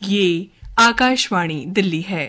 ये आकाशवाणी दिल्ली है।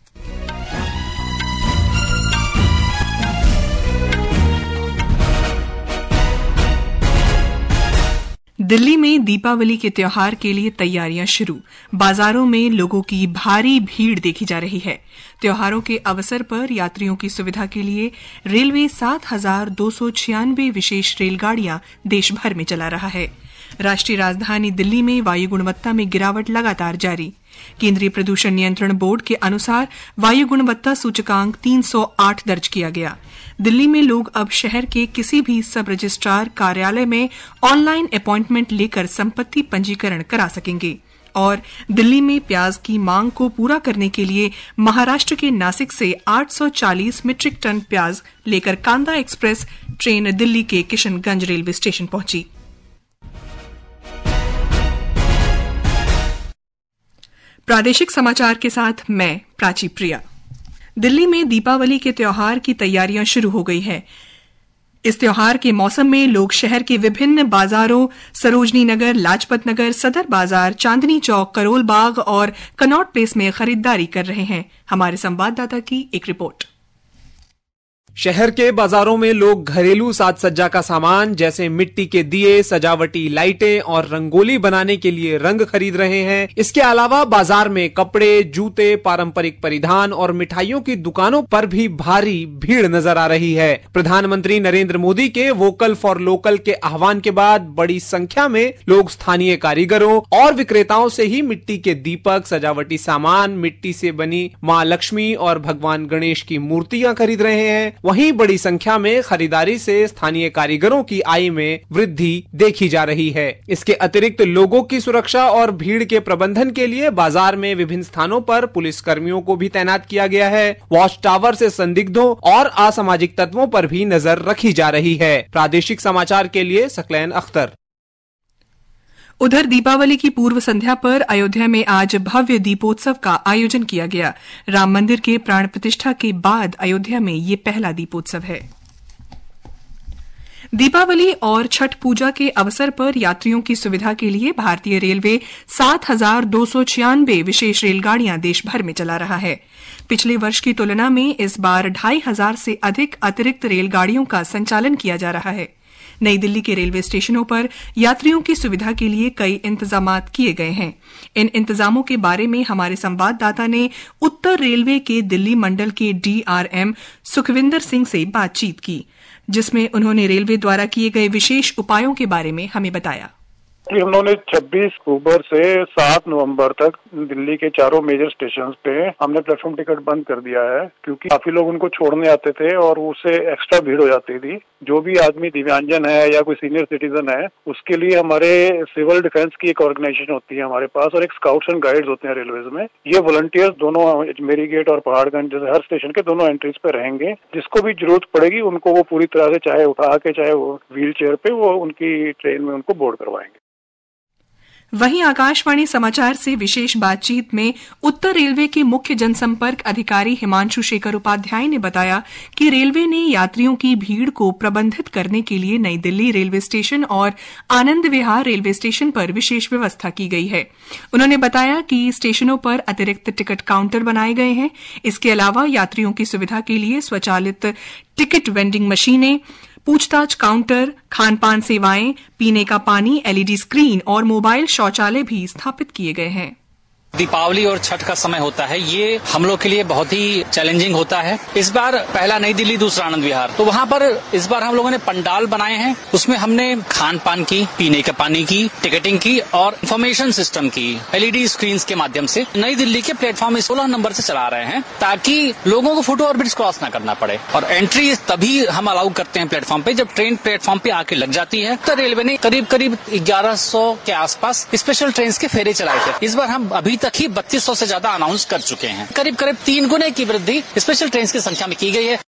दिल्ली में दीपावली के त्योहार के लिए तैयारियां शुरू। बाजारों में लोगों की भारी भीड़ देखी जा रही है। त्योहारों के अवसर पर यात्रियों की सुविधा के लिए रेलवे 7,296 विशेष रेलगाड़ियां देश भर में चला रहा है। राष्ट्रीय राजधानी दिल्ली में वायु गुणवत्ता में गिरावट लगातार जारी। केंद्रीय प्रदूषण नियंत्रण बोर्ड के अनुसार वायु गुणवत्ता सूचकांक 308 दर्ज किया गया। दिल्ली में लोग अब शहर के किसी भी सब रजिस्ट्रार कार्यालय में ऑनलाइन अपॉइंटमेंट लेकर संपत्ति पंजीकरण करा सकेंगे। और दिल्ली में प्याज की मांग को पूरा करने के लिए महाराष्ट्र के नासिक से 840 मीट्रिक टन प्याज लेकर कांदा एक्सप्रेस ट्रेन दिल्ली के किशनगंज रेलवे स्टेशन पहुंची। प्रादेशिक समाचार के साथ मैं प्राची प्रिया। दिल्ली में दीपावली के त्योहार की तैयारियां शुरू हो गई है। इस त्योहार के मौसम में लोग शहर के विभिन्न बाजारों सरोजनी नगर, लाजपत नगर, सदर बाजार, चांदनी चौक, करोल बाग और कनॉट प्लेस में खरीदारी कर रहे हैं। हमारे संवाददाता की एक रिपोर्ट। शहर के बाजारों में लोग घरेलू साज सज्जा का सामान जैसे मिट्टी के दिए, सजावटी लाइटें और रंगोली बनाने के लिए रंग खरीद रहे हैं। इसके अलावा बाजार में कपड़े, जूते, पारंपरिक परिधान और मिठाइयों की दुकानों पर भी भारी भीड़ नजर आ रही है। प्रधानमंत्री नरेंद्र मोदी के वोकल फॉर लोकल के आह्वान के बाद बड़ी संख्या में लोग स्थानीय कारीगरों और विक्रेताओं से ही मिट्टी के दीपक, सजावटी सामान, मिट्टी से बनी मां लक्ष्मी और भगवान गणेश की मूर्तियां खरीद रहे हैं। वहीं बड़ी संख्या में खरीदारी से स्थानीय कारीगरों की आय में वृद्धि देखी जा रही है। इसके अतिरिक्त लोगों की सुरक्षा और भीड़ के प्रबंधन के लिए बाजार में विभिन्न स्थानों पर पुलिस कर्मियों को भी तैनात किया गया है। वॉच टावर से संदिग्धों और असामाजिक तत्वों पर भी नजर रखी जा रही है। प्रादेशिक समाचार के लिए सकलैन अख्तर। उधर दीपावली की पूर्व संध्या पर अयोध्या में आज भव्य दीपोत्सव का आयोजन किया गया। राम मंदिर के प्राण प्रतिष्ठा के बाद अयोध्या में ये पहला दीपोत्सव है। दीपावली और छठ पूजा के अवसर पर यात्रियों की सुविधा के लिए भारतीय रेलवे 7,296 विशेष रेलगाड़ियां देश भर में चला रहा है। पिछले वर्ष की तुलना में इस बार 2,500 से अधिक अतिरिक्त रेलगाड़ियों का संचालन किया जा रहा है। नई दिल्ली के रेलवे स्टेशनों पर यात्रियों की सुविधा के लिए कई इंतजाम किए गए हैं। इन इंतजामों के बारे में हमारे संवाददाता ने उत्तर रेलवे के दिल्ली मंडल के DRM सुखविंदर सिंह से बातचीत की, जिसमें उन्होंने रेलवे द्वारा किए गए विशेष उपायों के बारे में हमें बताया। हम लोगों ने 26 अक्टूबर से 7 नवंबर तक दिल्ली के चारों मेजर स्टेशन पे हमने प्लेटफॉर्म टिकट बंद कर दिया है, क्योंकि काफी लोग उनको छोड़ने आते थे और उससे एक्स्ट्रा भीड़ हो जाती थी। जो भी आदमी दिव्यांगजन है या कोई सीनियर सिटीजन है, उसके लिए हमारे सिविल डिफेंस की एक ऑर्गेनाइजेशन होती है हमारे पास, और एक स्काउट्स एंड गाइड्स होते हैं रेलवेज में। ये वॉलंटियर्स दोनों मेरी गेट और पहाड़गंज जैसे हर स्टेशन के दोनों एंट्रीज पे रहेंगे। जिसको भी जरूरत पड़ेगी उनको वो पूरी तरह से, चाहे उठा के चाहे वो व्हील चेयर पे, वो उनकी ट्रेन में उनको बोर्ड करवाएंगे। वहीं आकाशवाणी समाचार से विशेष बातचीत में उत्तर रेलवे के मुख्य जनसंपर्क अधिकारी हिमांशु शेखर उपाध्याय ने बताया कि रेलवे ने यात्रियों की भीड़ को प्रबंधित करने के लिए नई दिल्ली रेलवे स्टेशन और आनंद विहार रेलवे स्टेशन पर विशेष व्यवस्था की गई है। उन्होंने बताया कि स्टेशनों पर अतिरिक्त टिकट काउंटर बनाए गए हैं। इसके अलावा यात्रियों की सुविधा के लिए स्वचालित टिकट वेंडिंग मशीनें, पूछताछ काउंटर, खानपान सेवाएं, पीने का पानी, LED स्क्रीन और मोबाइल शौचालय भी स्थापित किए गए हैं। दीपावली और छठ का समय होता है, ये हम लोग के लिए बहुत ही चैलेंजिंग होता है। इस बार पहला नई दिल्ली, दूसरा आनंद विहार, तो वहाँ पर इस बार हम लोगों ने पंडाल बनाए हैं। उसमें हमने खान पान की, पीने के पानी की, टिकटिंग की और इंफॉर्मेशन सिस्टम की LED स्क्रीन के माध्यम से नई दिल्ली के प्लेटफॉर्म 16 नंबर से चला रहे हैं, ताकि लोगों को फुट ओवरब्रिज क्रॉस न करना पड़े। और एंट्री तभी हम अलाउ करते हैं प्लेटफॉर्म पे जब ट्रेन प्लेटफॉर्म पे आके लग जाती है। तो रेलवे ने करीब 1100 के आसपास स्पेशल ट्रेन के फेरे चलाए थे। इस बार हम अभी तक ही 3200 से ज्यादा अनाउंस कर चुके हैं। करीब 3 गुने की वृद्धि स्पेशल ट्रेन की संख्या में की गई है।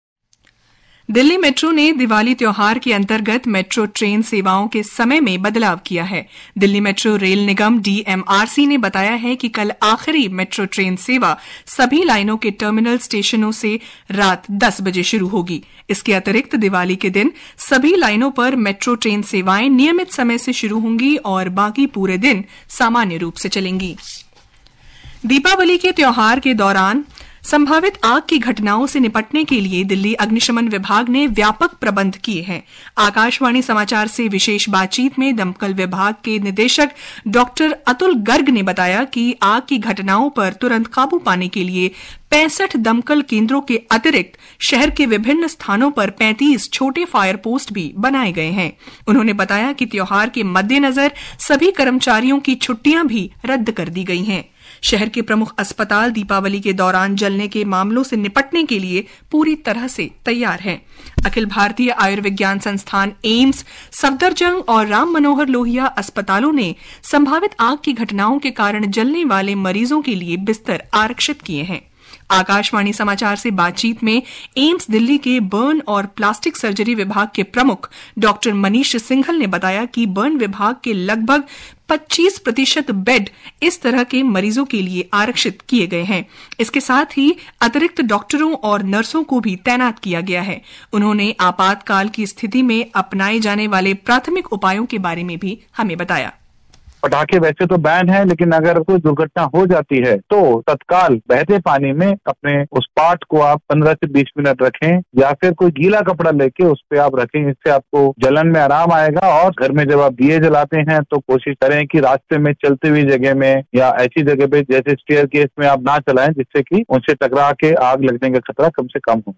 दिल्ली मेट्रो ने दिवाली त्योहार के अंतर्गत मेट्रो ट्रेन सेवाओं के समय में बदलाव किया है। दिल्ली मेट्रो रेल निगम DMRC ने बताया है कि कल आखिरी मेट्रो ट्रेन सेवा सभी लाइनों के टर्मिनल स्टेशनों से रात 10 बजे शुरू होगी। इसके अतिरिक्त दिवाली के दिन सभी लाइनों पर मेट्रो ट्रेन सेवाएं नियमित समय से शुरू होंगी और बाकी पूरे दिन सामान्य रूप से चलेंगी। दीपावली के त्योहार के दौरान संभावित आग की घटनाओं से निपटने के लिए दिल्ली अग्निशमन विभाग ने व्यापक प्रबंध किए हैं। आकाशवाणी समाचार से विशेष बातचीत में दमकल विभाग के निदेशक डॉक्टर अतुल गर्ग ने बताया कि आग की घटनाओं पर तुरंत काबू पाने के लिए 65 दमकल केंद्रों के अतिरिक्त शहर के विभिन्न स्थानों पर 35 छोटे फायर पोस्ट भी बनाए गए हैं। उन्होंने बताया कि त्योहार के मद्देनजर सभी कर्मचारियों की छुट्टियां भी रद्द कर दी गई हैं। शहर के प्रमुख अस्पताल दीपावली के दौरान जलने के मामलों से निपटने के लिए पूरी तरह से तैयार हैं। अखिल भारतीय आयुर्विज्ञान संस्थान एम्स, सफदरजंग और राम मनोहर लोहिया अस्पतालों ने संभावित आग की घटनाओं के कारण जलने वाले मरीजों के लिए बिस्तर आरक्षित किए हैं। आकाशवाणी समाचार से बातचीत में एम्स दिल्ली के बर्न और प्लास्टिक सर्जरी विभाग के प्रमुख डॉक्टर मनीष सिंघल ने बताया कि बर्न विभाग के लगभग 25% बेड इस तरह के मरीजों के लिए आरक्षित किए गए हैं। इसके साथ ही अतिरिक्त डॉक्टरों और नर्सों को भी तैनात किया गया है। उन्होंने आपातकाल की स्थिति में अपनाए जाने वाले प्राथमिक उपायों के बारे में भी हमें बताया। पटाखे वैसे तो बैन है, लेकिन अगर कोई दुर्घटना हो जाती है तो तत्काल बहते पानी में अपने उस पार्ट को आप 15 से 20 मिनट रखें या फिर कोई गीला कपड़ा लेके उस पे आप रखें। इससे आपको जलन में आराम आएगा। और घर में जब आप दिए जलाते हैं तो कोशिश करें कि रास्ते में चलते हुई जगह में या ऐसी जगह पे जैसे स्टेयर केस में आप ना चलाएं, जिससे कि उनसे टकरा के आग लगने का खतरा कम से कम हो।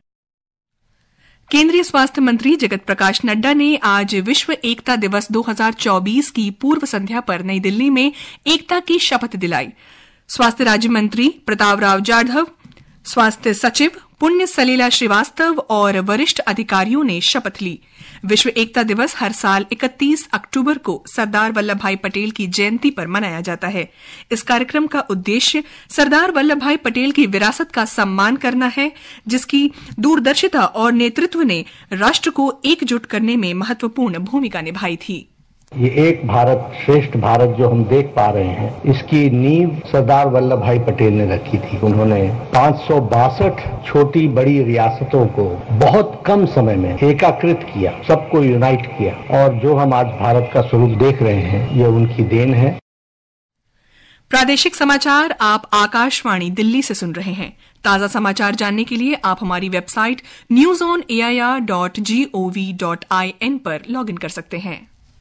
केंद्रीय स्वास्थ्य मंत्री जगत प्रकाश नड्डा ने आज विश्व एकता दिवस 2024 की पूर्व संध्या पर नई दिल्ली में एकता की शपथ दिलाई। स्वास्थ्य राज्य मंत्री प्रतापराव जाधव, स्वास्थ्य सचिव पुण्य सलीला श्रीवास्तव और वरिष्ठ अधिकारियों ने शपथ ली। विश्व एकता दिवस हर साल 31 अक्टूबर को सरदार वल्लभ भाई पटेल की जयंती पर मनाया जाता है। इस कार्यक्रम का उद्देश्य सरदार वल्लभ भाई पटेल की विरासत का सम्मान करना है, जिसकी दूरदर्शिता और नेतृत्व ने राष्ट्र को एकजुट करने में महत्वपूर्ण भूमिका निभाई थी। ये एक भारत श्रेष्ठ भारत जो हम देख पा रहे हैं, इसकी नींव सरदार वल्लभ भाई पटेल ने रखी थी। उन्होंने 562 छोटी बड़ी रियासतों को बहुत कम समय में एकीकृत किया, सबको यूनाइट किया, और जो हम आज भारत का स्वरूप देख रहे हैं ये उनकी देन है। प्रादेशिक समाचार आप आकाशवाणी दिल्ली से सुन रहे हैं। ताजा समाचार जानने के लिए आप हमारी वेबसाइट newsonair.gov.in पर लॉगिन कर सकते हैं।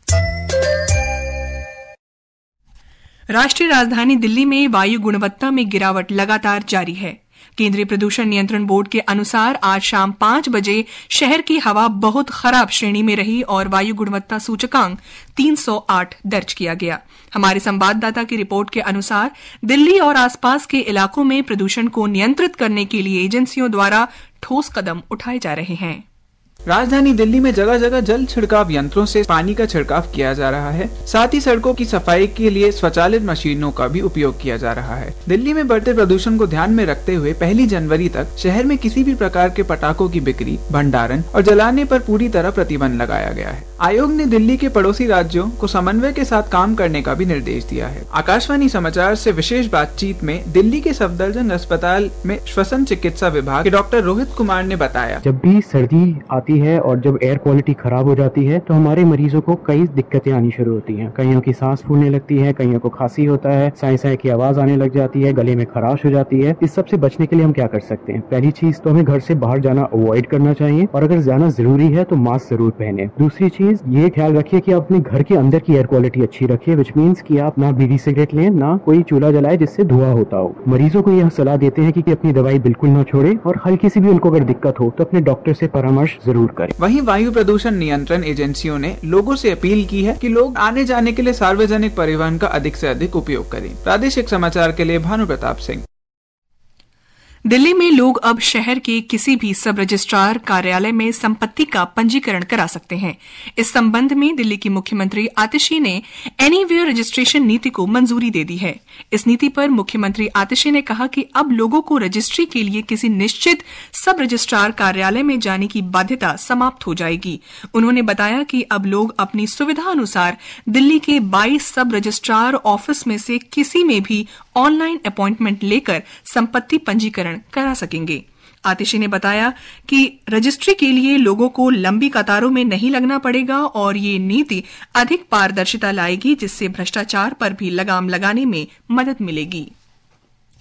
राष्ट्रीय राजधानी दिल्ली में वायु गुणवत्ता में गिरावट लगातार जारी है। केंद्रीय प्रदूषण नियंत्रण बोर्ड के अनुसार आज शाम 5 बजे शहर की हवा बहुत खराब श्रेणी में रही और वायु गुणवत्ता सूचकांक 308 दर्ज किया गया। हमारे संवाददाता की रिपोर्ट के अनुसार दिल्ली और आसपास के इलाकों में प्रदूषण को नियंत्रित करने के लिए एजेंसियों द्वारा ठोस कदम उठाए जा रहे हैं। राजधानी दिल्ली में जगह जगह जल छिड़काव यंत्रों से पानी का छिड़काव किया जा रहा है। साथ ही सड़कों की सफाई के लिए स्वचालित मशीनों का भी उपयोग किया जा रहा है। दिल्ली में बढ़ते प्रदूषण को ध्यान में रखते हुए 1 जनवरी तक शहर में किसी भी प्रकार के पटाखों की बिक्री, भंडारण और जलाने पर पूरी तरह प्रतिबंध लगाया गया है। आयोग ने दिल्ली के पड़ोसी राज्यों को समन्वय के साथ काम करने का भी निर्देश दिया है। आकाशवाणी समाचार से विशेष बातचीत में दिल्ली के सफदरजंग अस्पताल में श्वसन चिकित्सा विभाग के डॉक्टर रोहित कुमार ने बताया, जब भी सर्दी आती है और जब एयर क्वालिटी खराब हो जाती है तो हमारे मरीजों को कई दिक्कतें आनी शुरू होती हैं। कईयों की सांस फूलने लगती है, कईयों को खांसी होता है, साए साए की आवाज आने लग जाती है, गले में खराश हो जाती है। इस सब से बचने के लिए हम क्या कर सकते हैं? पहली चीज तो हमें घर से बाहर जाना अवॉइड करना चाहिए और अगर जाना जरूरी है तो मास्क जरूर पहने। दूसरी चीज ये ख्याल रखिए कि आप अपने घर के अंदर की एयर क्वालिटी अच्छी रखिए, विच मीन्स कि आप ना बीड़ी सिगरेट लें, ना कोई चूल्हा जलाए जिससे धुआं होता हो। मरीजों को यह सलाह देते हैं कि अपनी दवाई बिल्कुल ना छोड़े और हल्की सी भी उनको अगर दिक्कत हो तो अपने डॉक्टर से परामर्श जरूर करें। वहीं वायु प्रदूषण नियंत्रण एजेंसियों ने लोगों से अपील की है कि लोग आने जाने के लिए सार्वजनिक परिवहन का अधिक से अधिक उपयोग करें। प्रादेशिक समाचार के लिए भानु प्रताप सिंह। दिल्ली में लोग अब शहर के किसी भी सब रजिस्ट्रार कार्यालय में संपत्ति का पंजीकरण करा सकते हैं। इस संबंध में दिल्ली की मुख्यमंत्री आतिशी ने एनीवेयर रजिस्ट्रेशन नीति को मंजूरी दे दी है। इस नीति पर मुख्यमंत्री आतिशी ने कहा कि अब लोगों को रजिस्ट्री के लिए किसी निश्चित सब रजिस्ट्रार कार्यालय में जाने की बाध्यता समाप्त हो जाएगी। उन्होंने बताया कि अब लोग अपनी सुविधा अनुसार दिल्ली के 22 सब रजिस्ट्रार ऑफिस में से किसी में भी ऑनलाइन अपॉइंटमेंट लेकर संपत्ति पंजीकरण करा सकेंगे। आतिशी ने बताया कि रजिस्ट्री के लिए लोगों को लंबी कतारों में नहीं लगना पड़ेगा और ये नीति अधिक पारदर्शिता लाएगी, जिससे भ्रष्टाचार पर भी लगाम लगाने में मदद मिलेगी।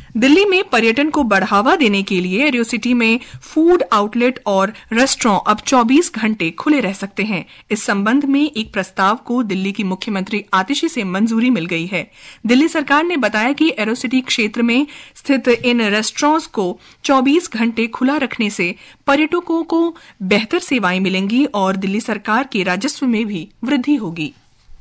दिल्ली में पर्यटन को बढ़ावा देने के लिए एरोसिटी में फूड आउटलेट और रेस्टोरेंट अब 24 घंटे खुले रह सकते हैं। इस संबंध में एक प्रस्ताव को दिल्ली की मुख्यमंत्री आतिशी से मंजूरी मिल गई है। दिल्ली सरकार ने बताया कि एरोसिटी क्षेत्र में स्थित इन रेस्टोरेंट्स को 24 घंटे खुला रखने से पर्यटकों को बेहतर सेवाएं मिलेंगी और दिल्ली सरकार के राजस्व में भी वृद्धि होगी।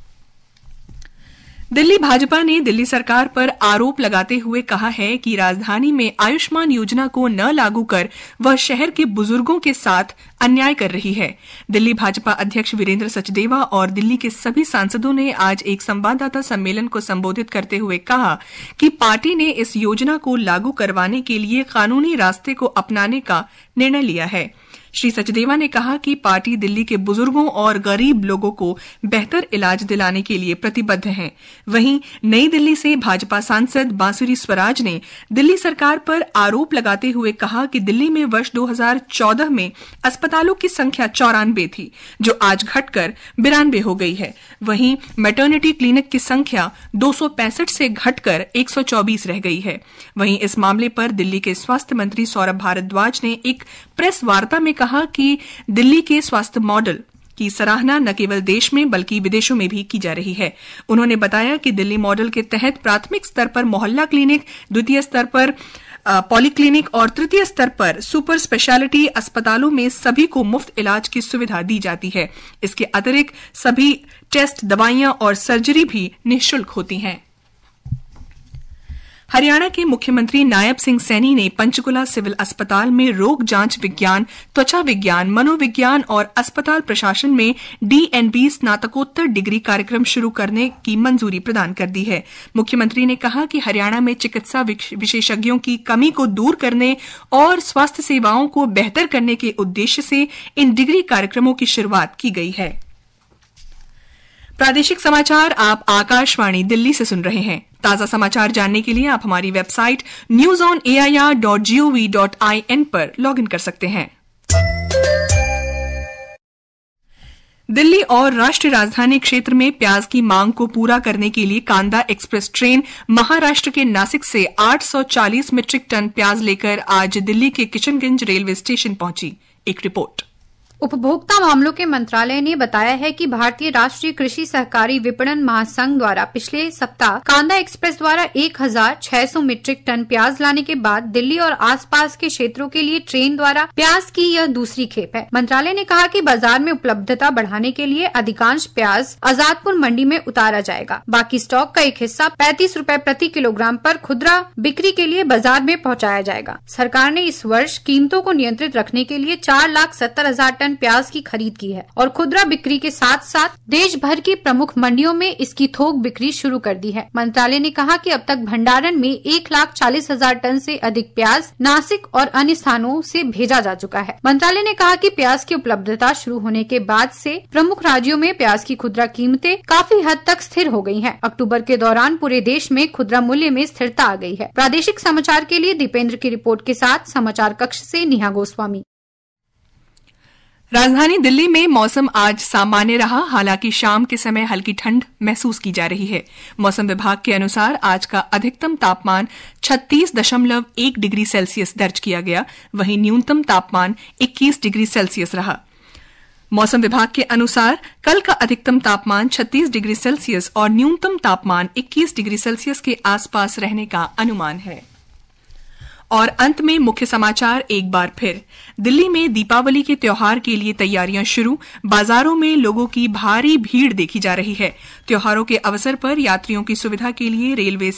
दिल्ली भाजपा ने दिल्ली सरकार पर आरोप लगाते हुए कहा है कि राजधानी में आयुष्मान योजना को न लागू कर वह शहर के बुजुर्गों के साथ अन्याय कर रही है। दिल्ली भाजपा अध्यक्ष वीरेंद्र सचदेवा और दिल्ली के सभी सांसदों ने आज एक संवाददाता सम्मेलन को संबोधित करते हुए कहा कि पार्टी ने इस योजना को लागू करवाने के लिए कानूनी रास्ते को अपनाने का निर्णय लिया है। श्री सचदेवा ने कहा कि पार्टी दिल्ली के बुजुर्गों और गरीब लोगों को बेहतर इलाज दिलाने के लिए प्रतिबद्ध है। वहीं नई दिल्ली से भाजपा सांसद बांसुरी स्वराज ने दिल्ली सरकार पर आरोप लगाते हुए कहा कि दिल्ली में वर्ष 2014 में अस्पतालों की संख्या 94 थी, जो आज घटकर 92 हो गई है। वहीं मैटरनिटी क्लिनिक की संख्या 265 से घटकर 124 रह गई है। वहीं इस मामले पर दिल्ली के स्वास्थ्य मंत्री सौरभ भारद्वाज ने एक प्रेस वार्ता में कहा कि दिल्ली के स्वास्थ्य मॉडल की सराहना न केवल देश में बल्कि विदेशों में भी की जा रही है। उन्होंने बताया कि दिल्ली मॉडल के तहत प्राथमिक स्तर पर मोहल्ला क्लिनिक, द्वितीय स्तर पर पॉलीक्लिनिक और तृतीय स्तर पर सुपर स्पेशलिटी अस्पतालों में सभी को मुफ्त इलाज की सुविधा दी जाती है। इसके अतिरिक्त सभी टेस्ट, दवाइयां और सर्जरी भी निःशुल्क होती हैं। हरियाणा के मुख्यमंत्री नायब सिंह सैनी ने पंचकुला सिविल अस्पताल में रोग जांच विज्ञान, त्वचा विज्ञान, मनोविज्ञान और अस्पताल प्रशासन में DNB स्नातकोत्तर डिग्री कार्यक्रम शुरू करने की मंजूरी प्रदान कर दी है। मुख्यमंत्री ने कहा कि हरियाणा में चिकित्सा विशेषज्ञों की कमी को दूर करने और स्वास्थ्य सेवाओं को बेहतर करने के उद्देश्य से इन डिग्री कार्यक्रमों की शुरुआत की गई है। प्रादेशिक समाचार आप आकाशवाणी दिल्ली से सुन रहे हैं। ताजा समाचार जानने के लिए आप हमारी वेबसाइट newsonair.gov.in पर लॉगिन कर सकते हैं। दिल्ली और राष्ट्रीय राजधानी क्षेत्र में प्याज की मांग को पूरा करने के लिए कांदा एक्सप्रेस ट्रेन महाराष्ट्र के नासिक से 840 मीट्रिक टन प्याज लेकर आज दिल्ली के किशनगंज रेलवे स्टेशन पहुंची। एक रिपोर्ट। उपभोक्ता मामलों के मंत्रालय ने बताया है कि भारतीय राष्ट्रीय कृषि सहकारी विपणन महासंघ द्वारा पिछले सप्ताह कांदा एक्सप्रेस द्वारा 1600 मीट्रिक टन प्याज लाने के बाद दिल्ली और आसपास के क्षेत्रों के लिए ट्रेन द्वारा प्याज की यह दूसरी खेप है। मंत्रालय ने कहा कि बाजार में उपलब्धता बढ़ाने के लिए अधिकांश प्याज आजादपुर मंडी में उतारा जाएगा। बाकी स्टॉक का एक हिस्सा 35 रुपए प्रति किलोग्राम पर खुदरा बिक्री के लिए बाजार में पहुंचाया जाएगा। सरकार ने इस वर्ष कीमतों को नियंत्रित रखने के लिए 4,70,000 टन प्याज की खरीद की है और खुदरा बिक्री के साथ साथ देश भर की प्रमुख मंडियों में इसकी थोक बिक्री शुरू कर दी है। मंत्रालय ने कहा कि अब तक भंडारण में 1,40,000 टन से अधिक प्याज नासिक और अन्य स्थानों से भेजा जा चुका है। मंत्रालय ने कहा कि प्याज की उपलब्धता शुरू होने के बाद से प्रमुख राज्यों में प्याज की खुदरा कीमतें काफी हद तक स्थिर हो गई हैं। अक्टूबर के दौरान पूरे देश में खुदरा मूल्य में स्थिरता आ गई है। प्रादेशिक समाचार के लिए दीपेंद्र की रिपोर्ट के साथ समाचार कक्ष से नेहा गोस्वामी। राजधानी दिल्ली में मौसम आज सामान्य रहा, हालांकि शाम के समय हल्की ठंड महसूस की जा रही है। मौसम विभाग के अनुसार आज का अधिकतम तापमान 36.1 डिग्री सेल्सियस दर्ज किया गया, वहीं न्यूनतम तापमान 21 डिग्री सेल्सियस रहा। मौसम विभाग के अनुसार कल का अधिकतम तापमान 36 डिग्री सेल्सियस और न्यूनतम तापमान 21 डिग्री सेल्सियस के आसपास रहने का अनुमान है। और अंत में मुख्य समाचार एक बार फिर। दिल्ली में दीपावली के त्योहार के लिए तैयारियां शुरू, बाजारों में लोगों की भारी भीड़ देखी जा रही है। त्योहारों के अवसर पर यात्रियों की सुविधा के लिए रेलवे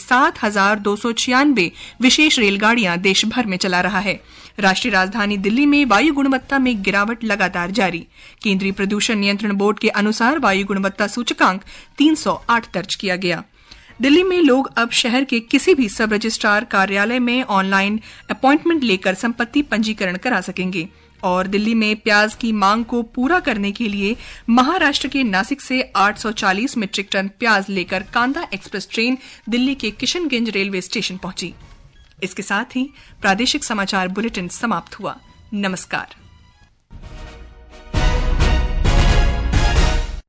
7,296 विशेष रेलगाड़ियां देश भर में चला रहा है। राष्ट्रीय राजधानी दिल्ली में वायु गुणवत्ता में गिरावट लगातार जारी। केंद्रीय प्रदूषण नियंत्रण बोर्ड के अनुसार वायु गुणवत्ता सूचकांक 308 दर्ज किया गया। दिल्ली में लोग अब शहर के किसी भी सब रजिस्ट्रार कार्यालय में ऑनलाइन अपॉइंटमेंट लेकर संपत्ति पंजीकरण करा सकेंगे। और दिल्ली में प्याज की मांग को पूरा करने के लिए महाराष्ट्र के नासिक से 840 मीट्रिक टन प्याज लेकर कांदा एक्सप्रेस ट्रेन दिल्ली के किशनगंज रेलवे स्टेशन पहुंची। इसके साथ ही प्रादेशिक समाचार बुलेटिन समाप्त हुआ। नमस्कार।